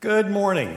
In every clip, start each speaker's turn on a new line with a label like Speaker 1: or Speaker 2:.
Speaker 1: Good morning.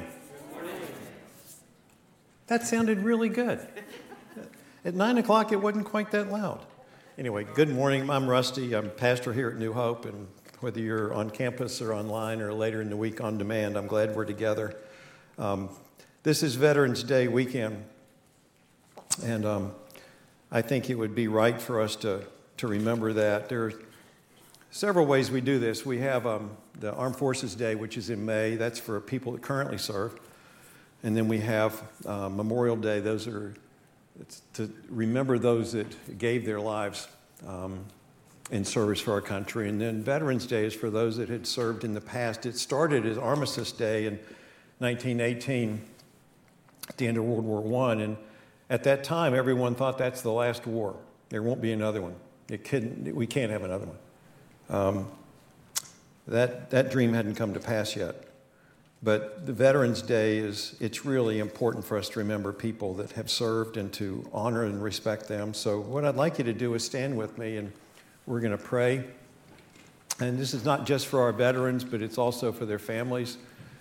Speaker 1: That sounded really good. At 9 o'clock, it wasn't quite that loud. Anyway, good morning. I'm Rusty. I'm pastor here at New Hope, and whether you're on campus or online or later in the week on demand, I'm glad we're together. This is Veterans Day weekend, and I think it would be right for us to remember that. There are several ways we do this. We have the Armed Forces Day, which is in May. That's for people that currently serve. And then we have Memorial Day. It's to remember those that gave their lives in service for our country. And then Veterans Day is for those that had served in the past. It started as Armistice Day in 1918 at the end of World War I. And at that time, everyone thought that's the last war. There won't be another one. We can't have another one. That dream hadn't come to pass yet. But the Veterans Day it's really important for us to remember people that have served and to honor and respect them. So what I'd like you to do is stand with me, and we're going to pray. And this is not just for our veterans, but it's also for their families.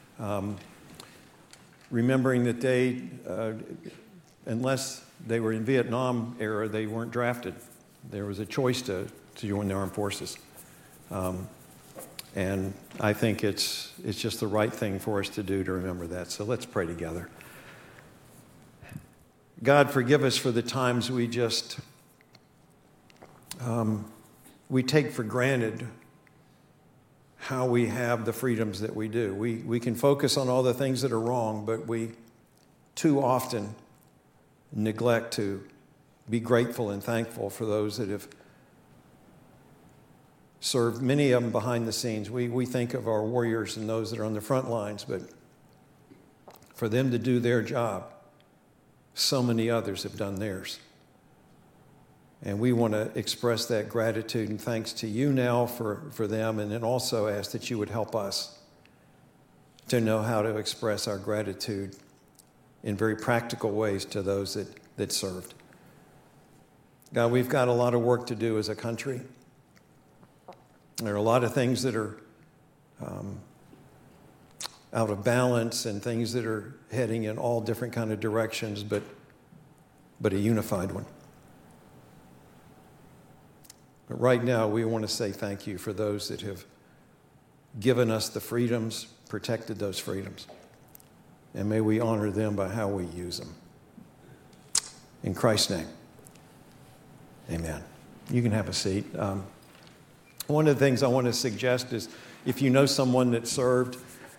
Speaker 1: Remembering that they, unless they were in Vietnam era, they weren't drafted. There was a choice to join the armed forces. And I think it's just the right thing for us to do to remember that. So let's pray together. God, forgive us for the times we just we take for granted how we have the freedoms that we do. We can focus on all the things that are wrong, but we too often neglect to be grateful and thankful for those that have served, many of them behind the scenes. We think of our warriors and those that are on the front lines, but for them to do their job, so many others have done theirs. And we want to express that gratitude and thanks to you now for them, and then also ask that you would help us to know how to express our gratitude in very practical ways to those that served. God, we've got a lot of work to do as a country. There are a lot of things that are out of balance and things that are heading in all different kind of directions, but a unified one. But right now, we want to say thank you for those that have given us the freedoms, protected those freedoms. And may we honor them by how we use them. In Christ's name, amen. You can have a seat. One of the things I want to suggest is if you know someone that served,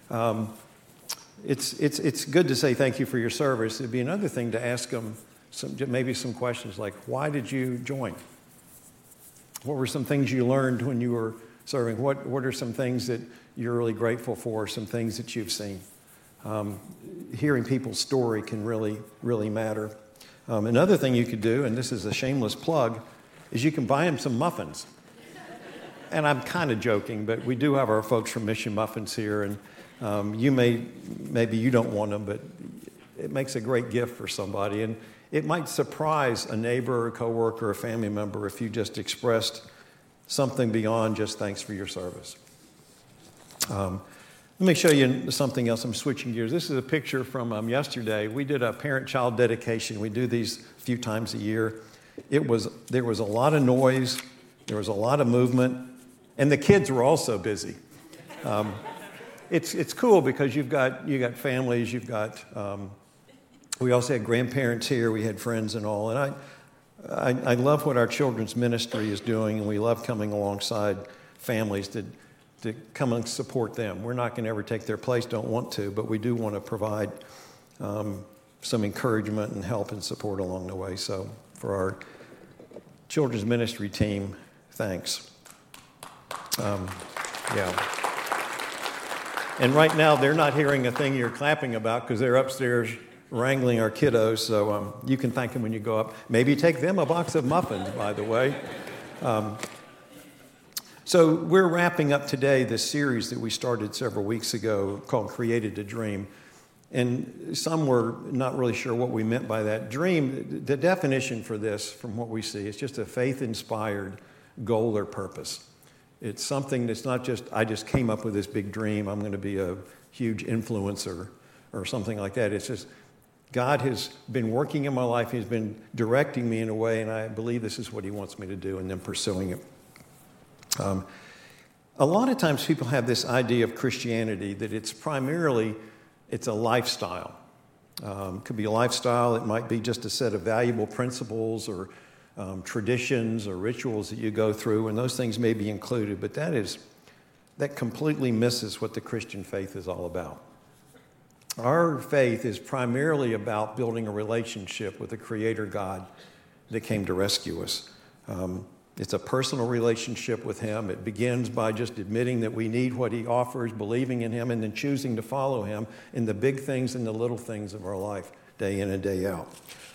Speaker 1: it's good to say thank you for your service. It'd be another thing to ask them maybe some questions like, why did you join? What were some things you learned when you were serving? What are some things that you're really grateful for, some things that you've seen? Hearing people's story can really, really matter. Another thing you could do, and this is a shameless plug, is you can buy them some muffins. And I'm kind of joking, but we do have our folks from Mission Muffins here, and maybe you don't want them, but it makes a great gift for somebody. And it might surprise a neighbor, a coworker, a family member if you just expressed something beyond just thanks for your service. Let me show you something else. I'm switching gears. This is a picture from yesterday. We did a parent-child dedication. We do these a few times a year. There was a lot of noise. There was a lot of movement. And the kids were also busy. It's cool because you got families, we also had grandparents here, we had friends and all. And I love what our children's ministry is doing, and we love coming alongside families to come and support them. We're not going to ever take their place, don't want to, but we do want to provide some encouragement and help and support along the way. So for our children's ministry team, thanks. And right now, they're not hearing a thing you're clapping about because they're upstairs wrangling our kiddos. So you can thank them when you go up. Maybe take them a box of muffins, by the way. So we're wrapping up today this series that we started several weeks ago called Created to Dream. And some were not really sure what we meant by that. Dream, the definition for this, from what we see, is just a faith-inspired goal or purpose. It's something that's not just, I just came up with this big dream, I'm going to be a huge influencer or something like that. It's just God has been working in my life. He's been directing me in a way, and I believe this is what he wants me to do, and then pursuing it. A lot of times people have this idea of Christianity that it's a lifestyle. It could be a lifestyle. It might be just a set of valuable principles or traditions or rituals that you go through, and those things may be included, but that completely misses what the Christian faith is all about. Our faith is primarily about building a relationship with the Creator God that came to rescue us. It's a personal relationship with him. It begins by just admitting that we need what he offers, believing in him, and then choosing to follow him in the big things and the little things of our life, day in and day out.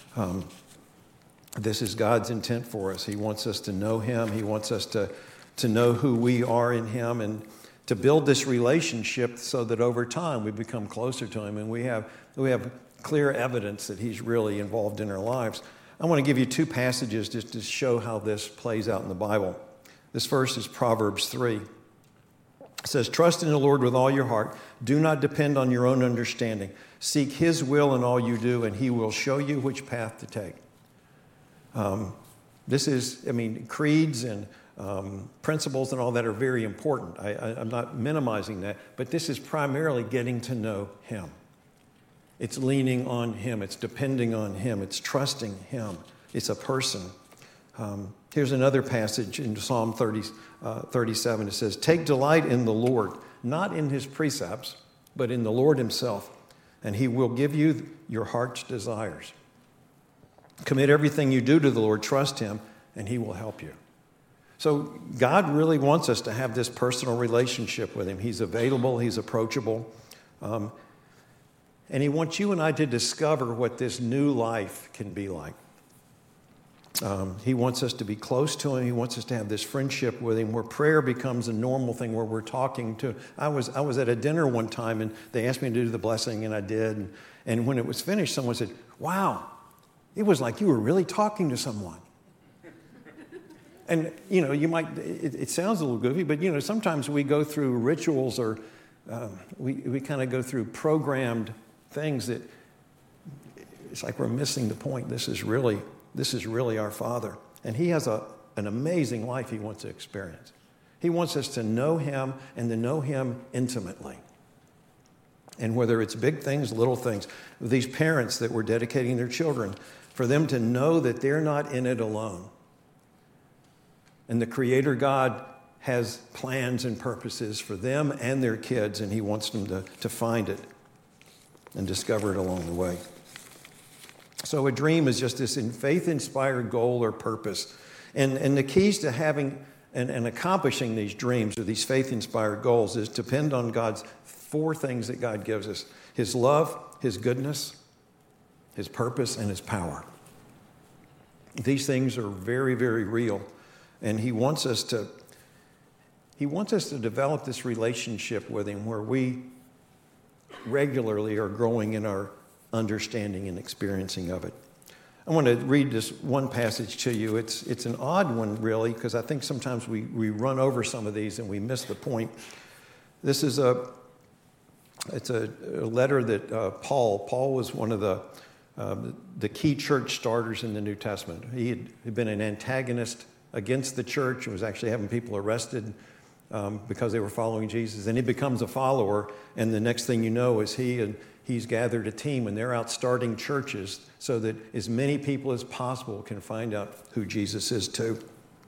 Speaker 1: This is God's intent for us. He wants us to know him. He wants us to know who we are in him, and to build this relationship so that over time we become closer to him and we have clear evidence that he's really involved in our lives. I want to give you two passages just to show how this plays out in the Bible. This first is Proverbs 3. It says, "Trust in the Lord with all your heart. Do not depend on your own understanding. Seek his will in all you do, and he will show you which path to take." Creeds and principles and all that are very important. I'm not minimizing that, but this is primarily getting to know him. It's leaning on him. It's depending on him. It's trusting him. It's a person. Here's another passage in Psalm 37. It says, "Take delight in the Lord, not in his precepts, but in the Lord himself, and he will give you your heart's desires." Commit everything you do to the Lord. Trust him, and he will help you. So God really wants us to have this personal relationship with him. He's available. He's approachable. And he wants you and I to discover what this new life can be like. He wants us to be close to him. He wants us to have this friendship with him where prayer becomes a normal thing, where we're talking to. I was at a dinner one time, and they asked me to do the blessing, and I did. And when it was finished, someone said, "Wow, it was like you were really talking to someone." And, it sounds a little goofy, but, sometimes we go through rituals or we kind of go through programmed things that it's like we're missing the point. This is really our Father. And he has an amazing life he wants to experience. He wants us to know him and to know him intimately. And whether it's big things, little things, these parents that were dedicating their children, for them to know that they're not in it alone. And the Creator God has plans and purposes for them and their kids, and he wants them to find it and discover it along the way. So a dream is just this faith-inspired goal or purpose. And the keys to having and accomplishing these dreams or these faith-inspired goals is to depend on God's four things that God gives us: his love, his goodness, his purpose, and his power. These things are very, very real. And he wants us to develop this relationship with him where we regularly are growing in our understanding and experiencing of it. I want to read this one passage to you. It's an odd one, really, because I think sometimes we run over some of these and we miss the point. This is a letter that Paul was one of the key church starters in the New Testament. He had been an antagonist against the church and was actually having people arrested because they were following Jesus. And he becomes a follower, and the next thing you know is he's gathered a team, and they're out starting churches so that as many people as possible can find out who Jesus is too.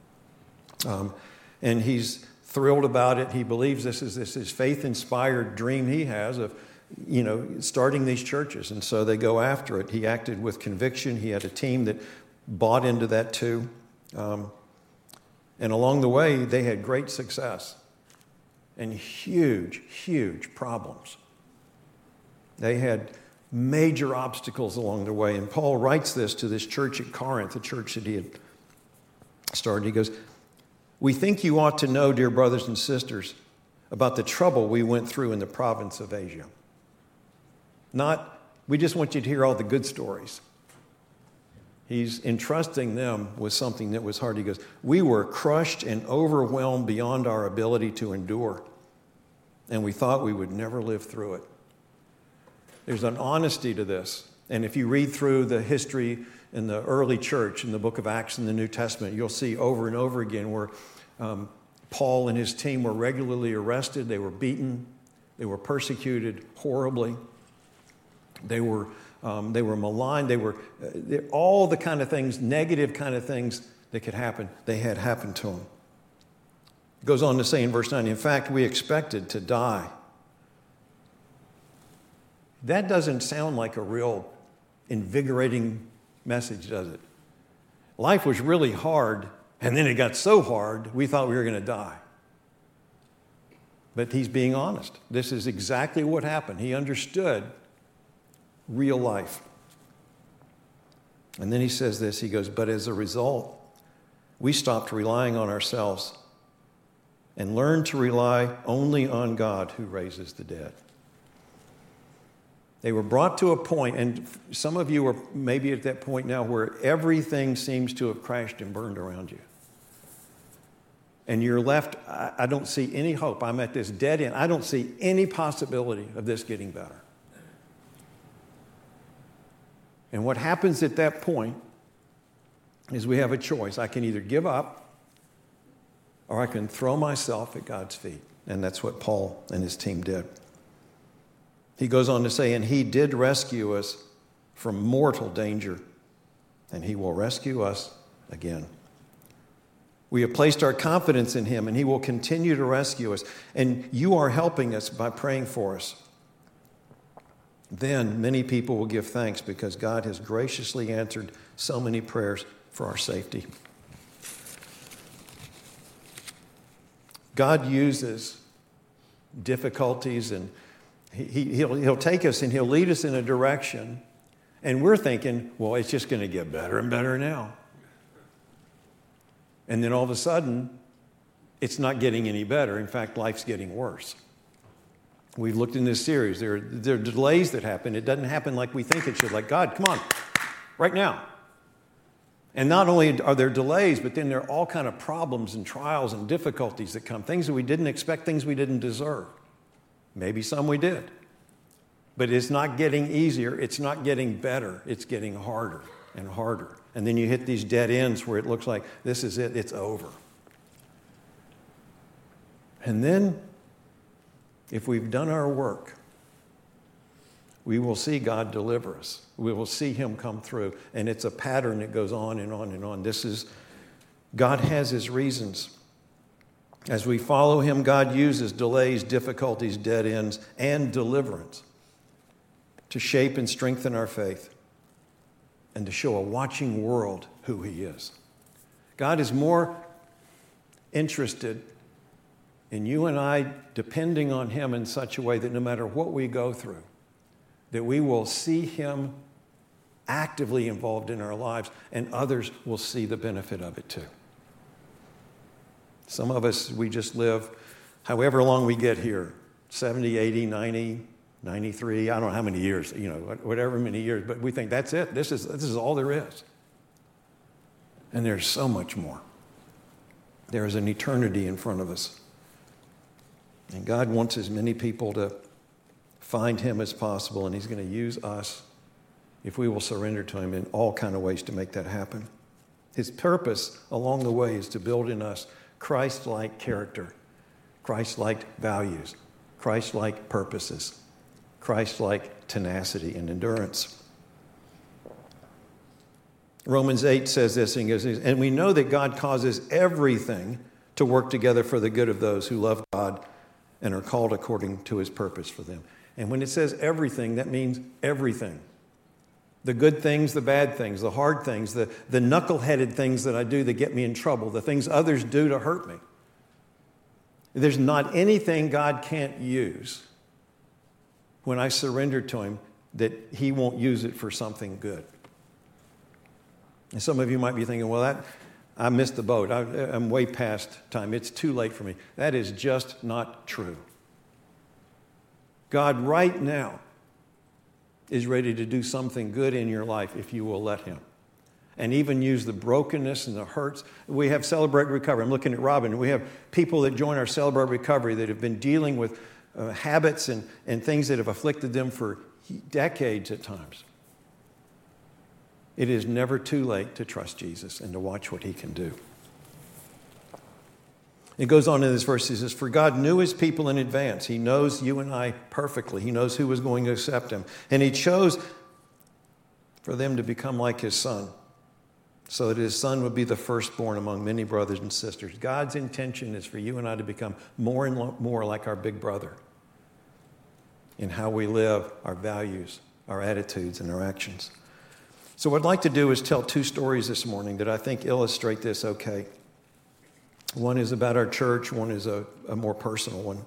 Speaker 1: And he's thrilled about it. He believes this is his faith-inspired dream he has of, starting these churches. And so they go after it. He acted with conviction. He had a team that bought into that too. And along the way, they had great success and huge, huge problems. They had major obstacles along the way. And Paul writes this to this church at Corinth, the church that he had started. He goes, "We think you ought to know, dear brothers and sisters, about the trouble we went through in the province of Asia. Not, we just want you to hear all the good stories." He's entrusting them with something that was hard. He goes, "We were crushed and overwhelmed beyond our ability to endure. and we thought we would never live through it. There's an honesty to this. And if you read through the history in the early church, in the book of Acts in the New Testament, you'll see over and over again where Paul and his team were regularly arrested. They were beaten. They were persecuted horribly. They were maligned. They were all the kind of things, negative kind of things that could happen, they had happened to them. It goes on to say in verse 9, in fact, we expected to die. That doesn't sound like a real invigorating message, does it? Life was really hard, and then it got so hard, we thought we were going to die. But he's being honest. This is exactly what happened. He understood real life. And then he says this, he goes, but as a result, we stopped relying on ourselves and learned to rely only on God who raises the dead. They were brought to a point, and some of you are maybe at that point now where everything seems to have crashed and burned around you. And you're left, I don't see any hope. I'm at this dead end. I don't see any possibility of this getting better. And what happens at that point is we have a choice. I can either give up or I can throw myself at God's feet. And that's what Paul and his team did. He goes on to say, and he did rescue us from mortal danger, and he will rescue us again. We have placed our confidence in him, and he will continue to rescue us. And you are helping us by praying for us. Then many people will give thanks because God has graciously answered so many prayers for our safety. God uses difficulties, and he'll take us and he'll lead us in a direction, and we're thinking, well, it's just going to get better and better now. And then all of a sudden, it's not getting any better. In fact, life's getting worse. We've looked in this series. There are delays that happen. It doesn't happen like we think it should. Like, God, come on, right now. And not only are there delays, but then there are all kind of problems and trials and difficulties that come. Things that we didn't expect, things we didn't deserve. Maybe some we did. But it's not getting easier. It's not getting better. It's getting harder and harder. And then you hit these dead ends where it looks like this is it. It's over. And then, if we've done our work, we will see God deliver us. We will see him come through. And it's a pattern that goes on and on and on. God has his reasons. As we follow him, God uses delays, difficulties, dead ends, and deliverance to shape and strengthen our faith and to show a watching world who he is. God is more interested in you and I depending on him in such a way that no matter what we go through, that we will see him actively involved in our lives, and others will see the benefit of it too. Some of us, we just live however long we get here, 70, 80, 90, 93, I don't know how many years, whatever many years, but we think that's it. This is all there is. And there's so much more. There is an eternity in front of us. And God wants as many people to find him as possible, and he's going to use us if we will surrender to him in all kind of ways to make that happen. His purpose along the way is to build in us Christ-like character, Christ-like values, Christ-like purposes, Christ-like tenacity and endurance. Romans 8 says this, and we know that God causes everything to work together for the good of those who love God and are called according to his purpose for them. And when it says everything, that means everything. The good things, the bad things, the hard things, the knuckle-headed things that I do that get me in trouble, the things others do to hurt me. There's not anything God can't use when I surrender to him that he won't use it for something good. And some of you might be thinking, well, I missed the boat. I'm way past time. It's too late for me. That is just not true. God right now is ready to do something good in your life if you will let him. And even use the brokenness and the hurts. We have Celebrate Recovery. I'm looking at Robin. We have people that join our Celebrate Recovery that have been dealing with habits and things that have afflicted them for decades at times. It is never too late to trust Jesus and to watch what he can do. It goes on in this verse, he says, for God knew his people in advance. He knows you and I perfectly. He knows who was going to accept him. And he chose for them to become like his son, so that his son would be the firstborn among many brothers and sisters. God's intention is for you and I to become more and more like our big brother in how we live, our values, our attitudes, and our actions. So what I'd like to do is tell two stories this morning that I think illustrate this okay. One is about our church, one is a more personal one.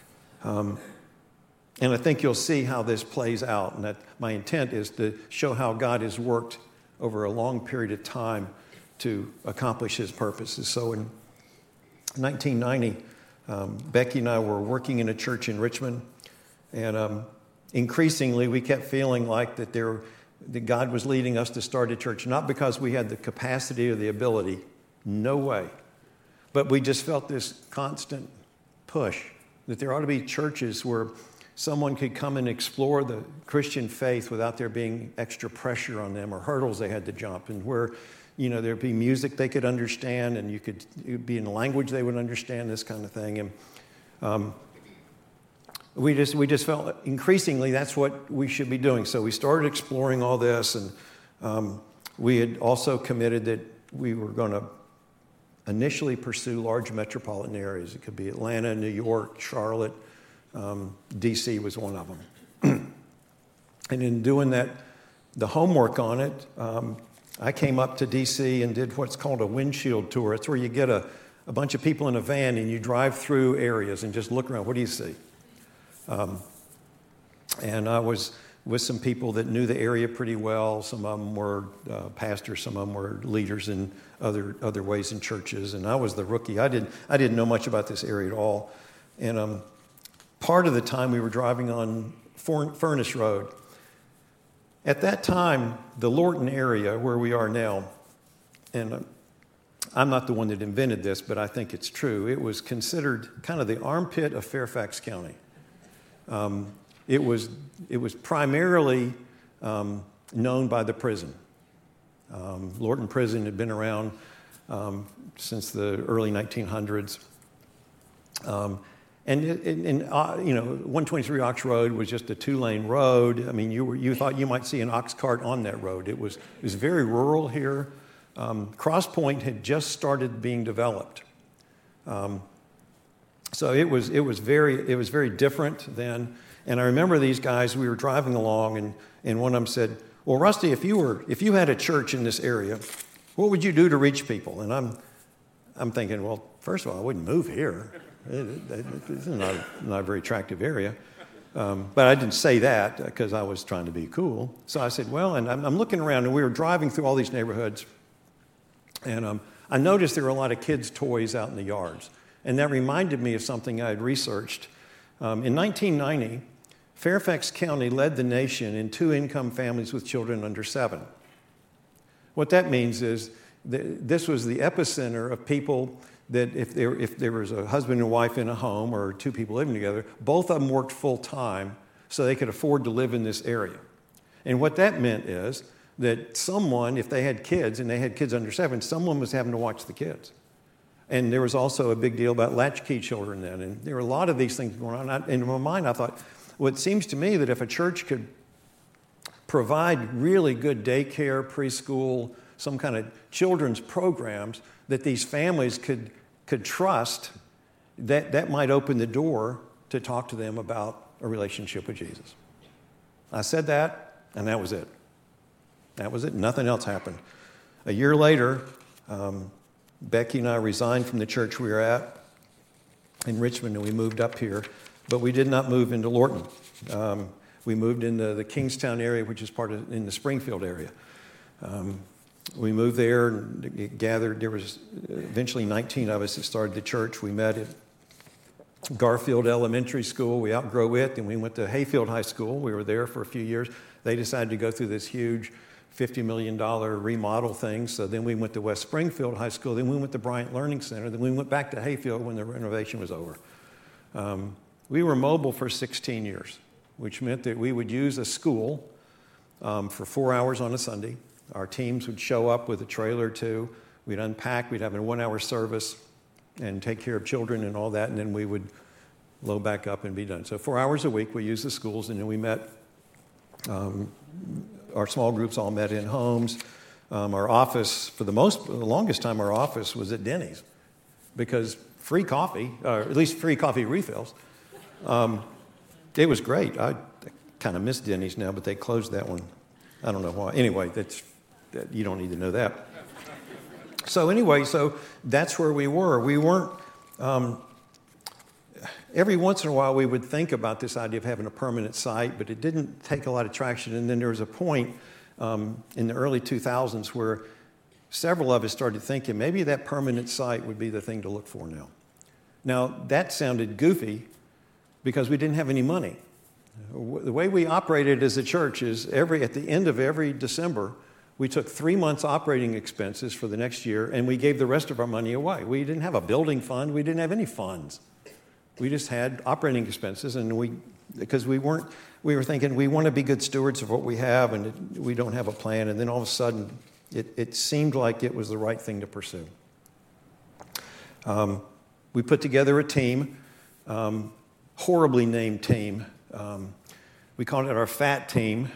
Speaker 1: And I think you'll see how this plays out, and that my intent is to show how God has worked over a long period of time to accomplish his purposes. So in 1990, Becky and I were working in a church in Richmond, and increasingly we kept feeling like that God was leading us to start a church, not because we had the capacity or the ability, no way, but we just felt this constant push that there ought to be churches where someone could come and explore the Christian faith without there being extra pressure on them or hurdles they had to jump, and where, there'd be music they could understand, and it would be in a language they would understand, this kind of thing. And we just felt increasingly that's what we should be doing. So we started exploring all this, and we had also committed that we were going to initially pursue large metropolitan areas. It could be Atlanta, New York, Charlotte. D.C. was one of them. And in doing that, the homework on it, I came up to D.C. and did what's called a windshield tour. It's where you get a bunch of people in a van and you drive through areas and just look around. What do you see? And I was with some people that knew the area pretty well. Some of them were pastors, some of them were leaders in other ways in churches, and I was the rookie. I didn't know much about this area at all. And part of the time we were driving on Furnace Road. At that time, the Lorton area where we are now, and I'm not the one that invented this, but I think it's true, it was considered kind of the armpit of Fairfax County. It was primarily known by the prison. Lorton Prison had been around since the early 1900s. And 123 Ox Road was just a two-lane road. I mean, you thought you might see an ox cart on that road. It was very rural here. Cross Point had just started being developed, so it was very different then. And I remember these guys. We were driving along, and one of them said, "Well, Rusty, if you had a church in this area, what would you do to reach people?" And I'm thinking, well, first of all, I wouldn't move here. It's not a very attractive area. But I didn't say that because I was trying to be cool. So I said, well, and I'm looking around, and we were driving through all these neighborhoods, and I noticed there were a lot of kids' toys out in the yards. And that reminded me of something I had researched. In 1990, Fairfax County led the nation in two-income families with children under 7. What that means is this was the epicenter of people that if there was a husband and wife in a home or two people living together, both of them worked full time so they could afford to live in this area. And what that meant is that someone, if they had kids and they had kids under 7, someone was having to watch the kids. And there was also a big deal about latchkey children then. And there were a lot of these things going on. And in my mind, I thought, well, it seems to me that if a church could provide really good daycare, preschool, some kind of children's programs that these families could trust, that might open the door to talk to them about a relationship with Jesus. I said that, and that was it. That was it. Nothing else happened. A year later, Becky and I resigned from the church we were at in Richmond, and we moved up here. But we did not move into Lorton. We moved into the Kingstown area, which is in the Springfield area. We moved there and gathered. There was eventually 19 of us that started the church. We met at Garfield Elementary School. We outgrew it. Then we went to Hayfield High School. We were there for a few years. They decided to go through this huge $50 million remodel thing. So then we went to West Springfield High School. Then we went to Bryant Learning Center. Then we went back to Hayfield when the renovation was over. We were mobile for 16 years, which meant that we would use a school for 4 hours on a Sunday. Our teams would show up with a trailer or two. We'd unpack. We'd have a 1-hour service and take care of children and all that, and then we would load back up and be done. So 4 hours a week, we used the schools, and then we met. Our small groups all met in homes. Our office, for the longest time, our office was at Denny's because free coffee, or at least free coffee refills. It was great. I kind of miss Denny's now, but they closed that one. I don't know why. Anyway, you don't need to know that. So anyway, that's where we were. We weren't, every once in a while we would think about this idea of having a permanent site, but it didn't take a lot of traction. And then there was a point in the early 2000s where several of us started thinking maybe that permanent site would be the thing to look for now. Now, that sounded goofy because we didn't have any money. The way we operated as a church is at the end of every December, we took 3 months operating expenses for the next year, and we gave the rest of our money away. We didn't have a building fund. We didn't have any funds. We just had operating expenses, and because we were thinking we want to be good stewards of what we have, and we don't have a plan. And then all of a sudden, it seemed like it was the right thing to pursue. We put together a team, horribly named team. We called it our FAT team.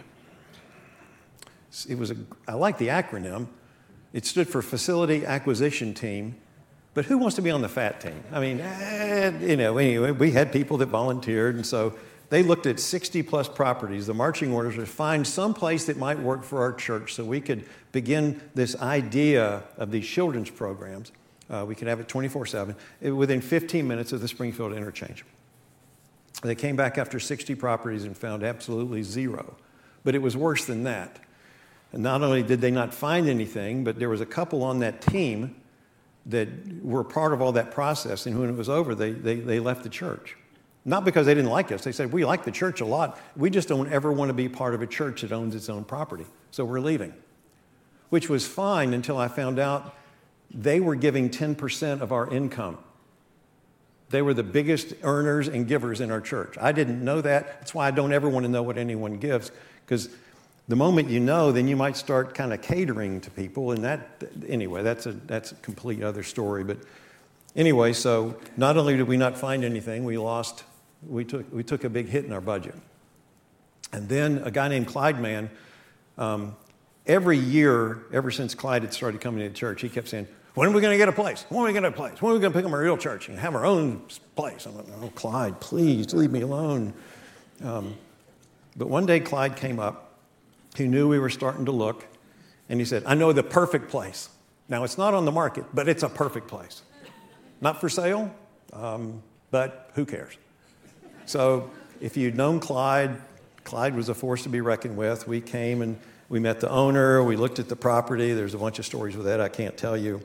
Speaker 1: I like the acronym. It stood for Facility Acquisition Team. But who wants to be on the FAT team? I mean, anyway, we had people that volunteered, and so they looked at 60-plus properties. The marching orders were to find some place that might work for our church so we could begin this idea of these children's programs. We could have it 24/7 within 15 minutes of the Springfield interchange. They came back after 60 properties and found absolutely zero. But it was worse than that. And not only did they not find anything, but there was a couple on that team that were part of all that process, and when it was over, they left the church. Not because they didn't like us. They said, we like the church a lot. We just don't ever want to be part of a church that owns its own property. So we're leaving. Which was fine until I found out they were giving 10% of our income. They were the biggest earners and givers in our church. I didn't know that. That's why I don't ever want to know what anyone gives, because the moment you know, then you might start kind of catering to people, and that's a complete other story. But anyway, so not only did we not find anything, we took a big hit in our budget. And then a guy named Clyde Mann, every year, ever since Clyde had started coming to the church, he kept saying, when are we going to get a place? When are we going to get a place? When are we going to pick up a real church and have our own place? I'm like, oh, Clyde, please leave me alone. But one day Clyde came up. He knew we were starting to look, and he said, I know the perfect place. Now, it's not on the market, but it's a perfect place. Not for sale, but who cares? So if you'd known Clyde was a force to be reckoned with. We came and we met the owner. We looked at the property. There's a bunch of stories with that I can't tell you.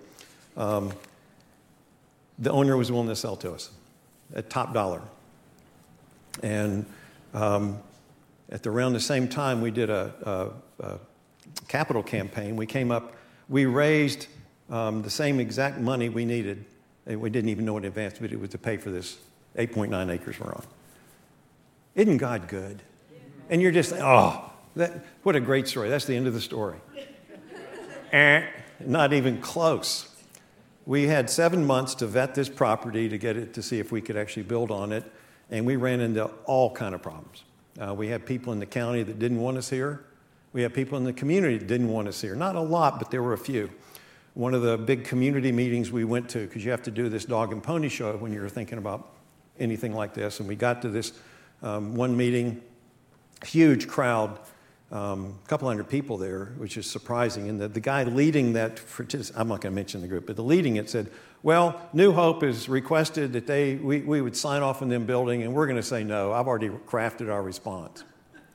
Speaker 1: The owner was willing to sell to us at top dollar. And at around the same time, we did a capital campaign. We raised the same exact money we needed. And we didn't even know in advance, but it was to pay for this 8.9 acres we're on. Isn't God good? And you're just, what a great story. That's the end of the story. Not even close. We had 7 months to vet this property to get it to see if we could actually build on it, and we ran into all kind of problems. We had people in the county that didn't want us here. We had people in the community that didn't want us here. Not a lot, but there were a few. One of the big community meetings we went to, because you have to do this dog and pony show when you're thinking about anything like this, and we got to this one meeting, huge crowd, a couple hundred people there, which is surprising. And the guy leading that, I'm not going to mention the group, but the leading it said, well, New Hope has requested that we would sign off on them building, and we're going to say no. I've already crafted our response.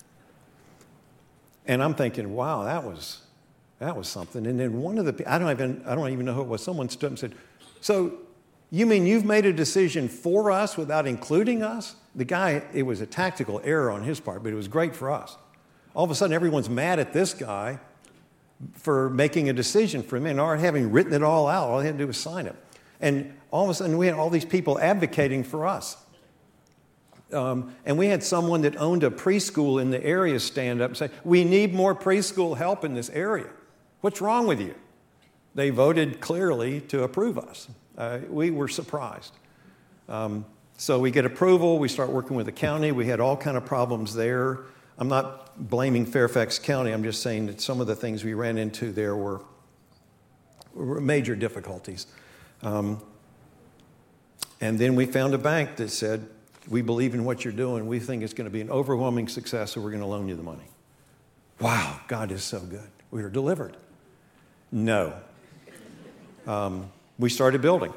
Speaker 1: And I'm thinking, wow, that was something. And then one of the, I don't even know who it was. Someone stood up and said, so you mean you've made a decision for us without including us? The guy, it was a tactical error on his part, but it was great for us. All of a sudden, everyone's mad at this guy for making a decision for him and already having written it all out. All he had to do was sign it. And all of a sudden, we had all these people advocating for us. And we had someone that owned a preschool in the area stand up and say, we need more preschool help in this area. What's wrong with you? They voted clearly to approve us. We were surprised. So we get approval. We start working with the county. We had all kind of problems there. I'm not blaming Fairfax County. I'm just saying that some of the things we ran into there were major difficulties. And then we found a bank that said, we believe in what you're doing. We think it's going to be an overwhelming success, so we're going to loan you the money. Wow, God is so good. We were delivered. No. We started building.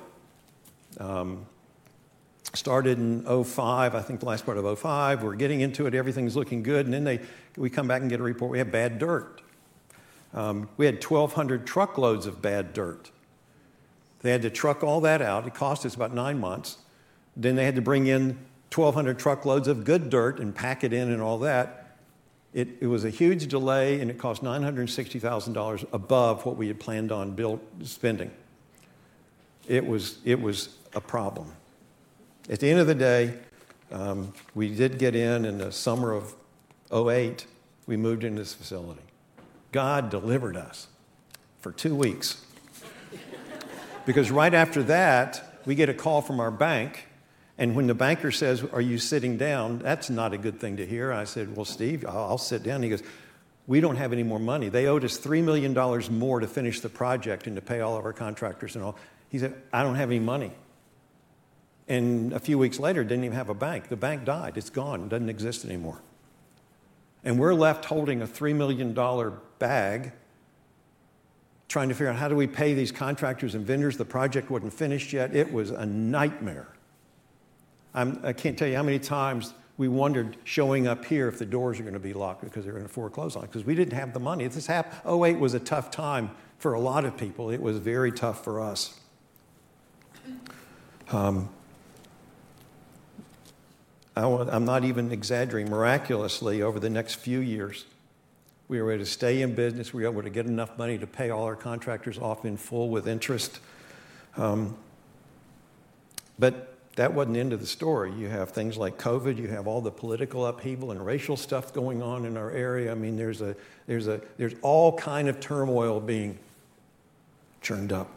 Speaker 1: Started in 05, I think the last part of 05. We're getting into it. Everything's looking good. And then we come back and get a report. We have bad dirt. We had 1,200 truckloads of bad dirt. They had to truck all that out. It cost us about 9 months. Then they had to bring in 1,200 truckloads of good dirt and pack it in and all that. It was a huge delay, and it cost $960,000 above what we had planned on spending. It was a problem. At the end of the day, we did get in the summer of 08, we moved into this facility. God delivered us for 2 weeks. Because right after that, we get a call from our bank, and when the banker says, are you sitting down? That's not a good thing to hear. I said, well, Steve, I'll sit down. He goes, we don't have any more money. They owed us $3 million more to finish the project and to pay all of our contractors and all. He said, I don't have any money. And a few weeks later, didn't even have a bank. The bank died. It's gone. It doesn't exist anymore. And we're left holding a $3 million bag, trying to figure out how do we pay these contractors and vendors. The project wasn't finished yet. It was a nightmare. I can't tell you how many times we wondered showing up here if the doors are going to be locked because they're going to foreclose on it, because we didn't have the money. This happened. 08 was a tough time for a lot of people. It was very tough for us. I'm not even exaggerating. Miraculously, over the next few years, we were able to stay in business. We were able to get enough money to pay all our contractors off in full with interest. But that wasn't the end of the story. You have things like COVID. You have all the political upheaval and racial stuff going on in our area. I mean, there's all kind of turmoil being churned up.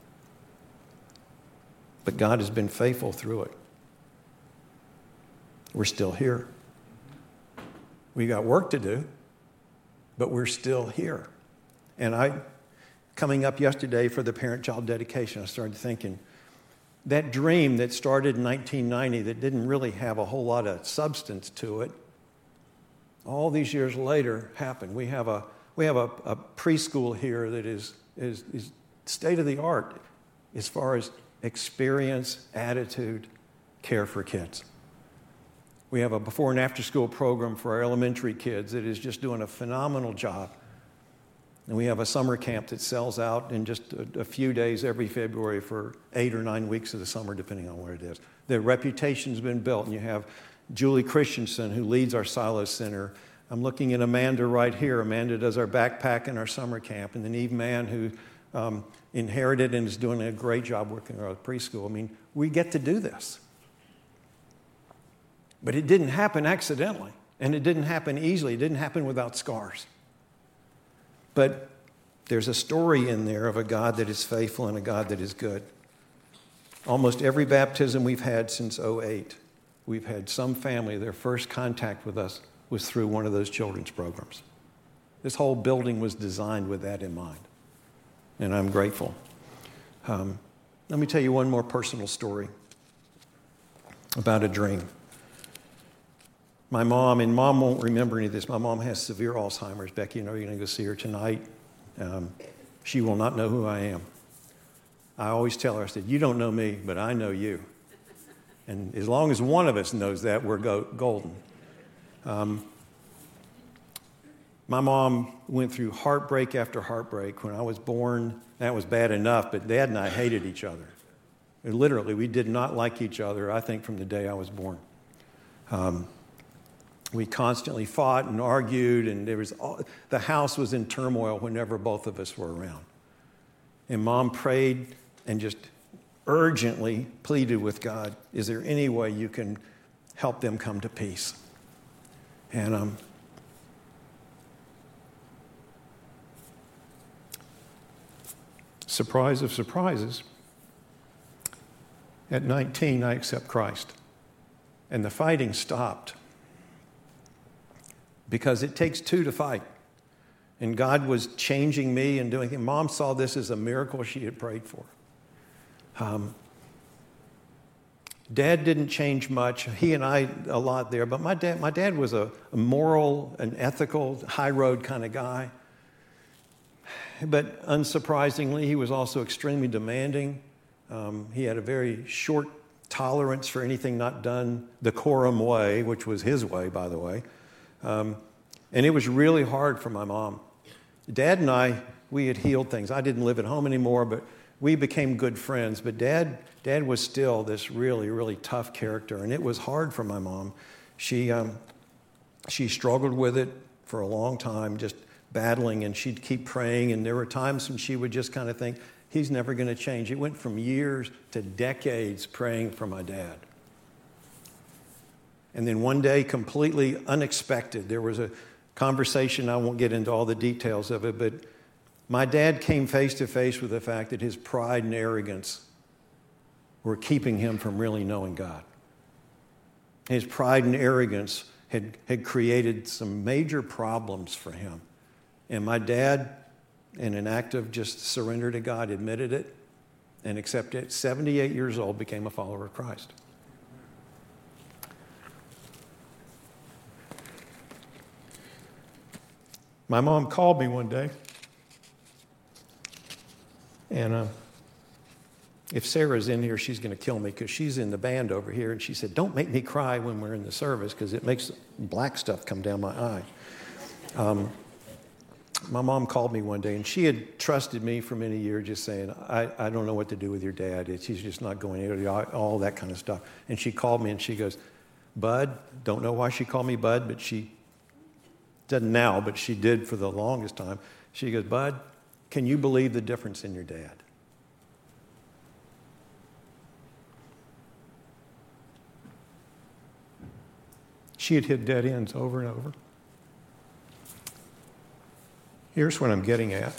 Speaker 1: But God has been faithful through it. We're still here. We got work to do, but we're still here. And coming up yesterday for the parent-child dedication, I started thinking, that dream that started in 1990 that didn't really have a whole lot of substance to it, all these years later happened. We have a preschool here that is state of the art as far as experience, attitude, care for kids. We have a before and after school program for our elementary kids that is just doing a phenomenal job. And we have a summer camp that sells out in just a few days every February for 8 or 9 weeks of the summer, depending on what it is. The reputation's been built, and you have Julie Christensen, who leads our Silos Center. I'm looking at Amanda right here. Amanda does our backpack and our summer camp. And then Eve Mann, who inherited and is doing a great job working at our preschool. I mean, we get to do this. But it didn't happen accidentally, and it didn't happen easily. It didn't happen without scars. But there's a story in there of a God that is faithful and a God that is good. Almost every baptism we've had since 08, we've had some family, their first contact with us was through one of those children's programs. This whole building was designed with that in mind, and I'm grateful. Let me tell you one more personal story about a dream. My mom, and Mom won't remember any of this, my mom has severe Alzheimer's. Becky, you know, you're going to go see her tonight. She will not know who I am. I always tell her, I said, you don't know me, but I know you. And as long as one of us knows that, we're golden. My mom went through heartbreak after heartbreak. When I was born, that was bad enough, but Dad and I hated each other. And literally, we did not like each other, I think, from the day I was born. We constantly fought and argued, and the house was in turmoil whenever both of us were around. And Mom prayed and just urgently pleaded with God, is there any way you can help them come to peace. And surprise of surprises, at 19, I accept Christ. And the fighting stopped. Because it takes two to fight. And God was changing me and doing things. Mom saw this as a miracle she had prayed for. Dad didn't change much. He and I, a lot there. But my dad was a moral, an ethical, high road kind of guy. But unsurprisingly, he was also extremely demanding. He had a very short tolerance for anything not done the Coram way, which was his way, by the way. And it was really hard for my mom. Dad and I, we had healed things. I didn't live at home anymore, but we became good friends. But Dad was still this really, really tough character, and it was hard for my mom. She struggled with it for a long time, just battling, and she'd keep praying, and there were times when she would just kind of think, he's never going to change. It went from years to decades praying for my dad. And then one day, completely unexpected, there was a conversation, I won't get into all the details of it, but my dad came face to face with the fact that his pride and arrogance were keeping him from really knowing God. His pride and arrogance had created some major problems for him. And my dad, in an act of just surrender to God, admitted it and accepted it. 78 years old, became a follower of Christ. My mom called me one day, and if Sarah's in here, she's going to kill me because she's in the band over here, and she said, don't make me cry when we're in the service because it makes black stuff come down my eye. My mom called me one day, and she had trusted me for many years, just saying, I don't know what to do with your dad. He's just not going anywhere, all that kind of stuff. And she called me, and she goes, Bud, don't know why she called me Bud, but she doesn't now, but she did for the longest time. She goes, Bud, can you believe the difference in your dad? She had hit dead ends over and over. Here's what I'm getting at,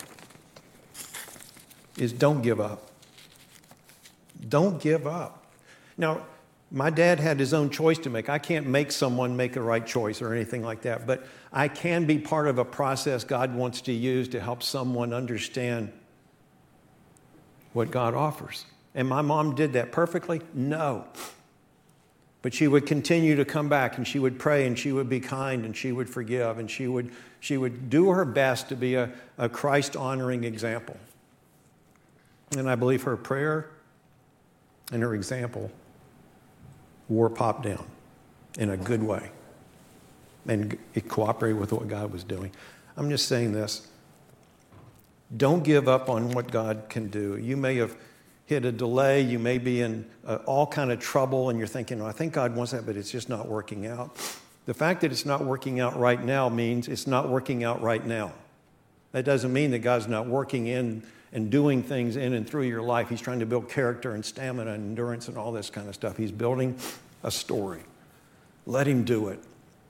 Speaker 1: is don't give up. Don't give up. Now, my dad had his own choice to make. I can't make someone make a right choice or anything like that, but I can be part of a process God wants to use to help someone understand what God offers. And my mom did that perfectly? No. But she would continue to come back, and she would pray, and she would be kind, and she would forgive, and she would do her best to be a Christ-honoring example. And I believe her prayer and her example wore Pop down in a good way. And it cooperated with what God was doing. I'm just saying this. Don't give up on what God can do. You may have hit a delay. You may be in all kind of trouble, and you're thinking, I think God wants that, but it's just not working out. The fact that it's not working out right now means it's not working out right now. That doesn't mean that God's not working in and doing things in and through your life. He's trying to build character and stamina and endurance and all this kind of stuff. He's building a story. Let him do it.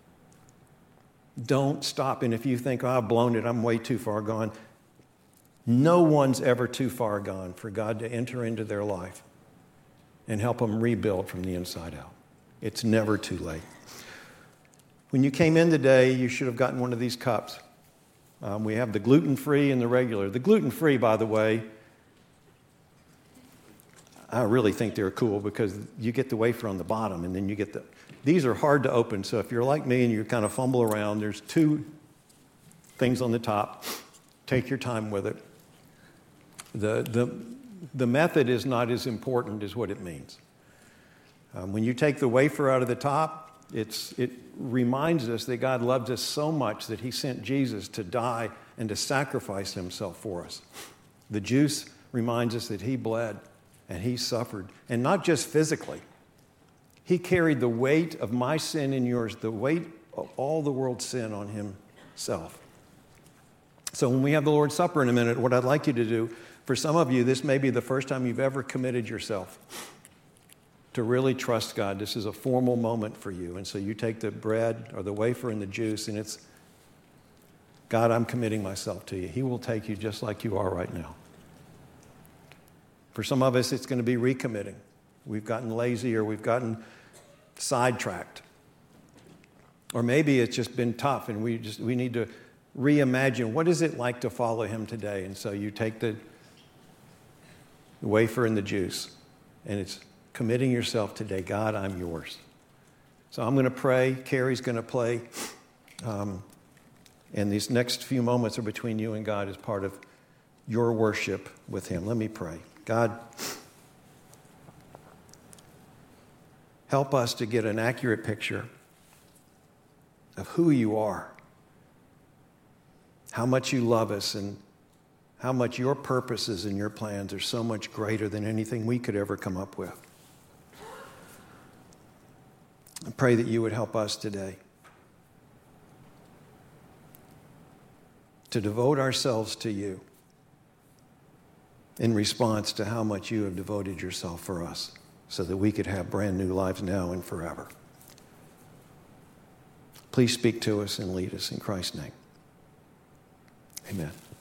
Speaker 1: Don't stop. And if you think, I've blown it, I'm way too far gone. No one's ever too far gone for God to enter into their life and help them rebuild from the inside out. It's never too late. When you came in today, you should have gotten one of these cups. We have the gluten-free and the regular. The gluten-free, by the way, I really think they're cool because you get the wafer on the bottom and then you get these are hard to open. So if you're like me and you kind of fumble around, there's two things on the top. Take your time with it. The method is not as important as what it means. When you take the wafer out of the top, it reminds us that God loves us so much that he sent Jesus to die and to sacrifice himself for us. The juice reminds us that he bled and he suffered, and not just physically. He carried the weight of my sin and yours, the weight of all the world's sin on himself. So when we have the Lord's Supper in a minute, what I'd like you to do, for some of you, this may be the first time you've ever committed yourself to really trust God. This is a formal moment for you. And so you take the bread or the wafer and the juice, and it's, God, I'm committing myself to you. He will take you just like you are right now. For some of us, it's going to be recommitting. We've gotten lazy or we've gotten sidetracked. Or maybe it's just been tough and we need to reimagine what is it like to follow him today. And so you take the wafer and the juice, and it's committing yourself today. God, I'm yours. So I'm going to pray. Carrie's going to play. And these next few moments are between you and God as part of your worship with him. Let me pray. God, help us to get an accurate picture of who you are, how much you love us, and how much your purposes and your plans are so much greater than anything we could ever come up with. I pray that you would help us today to devote ourselves to you in response to how much you have devoted yourself for us so that we could have brand new lives now and forever. Please speak to us and lead us in Christ's name. Amen.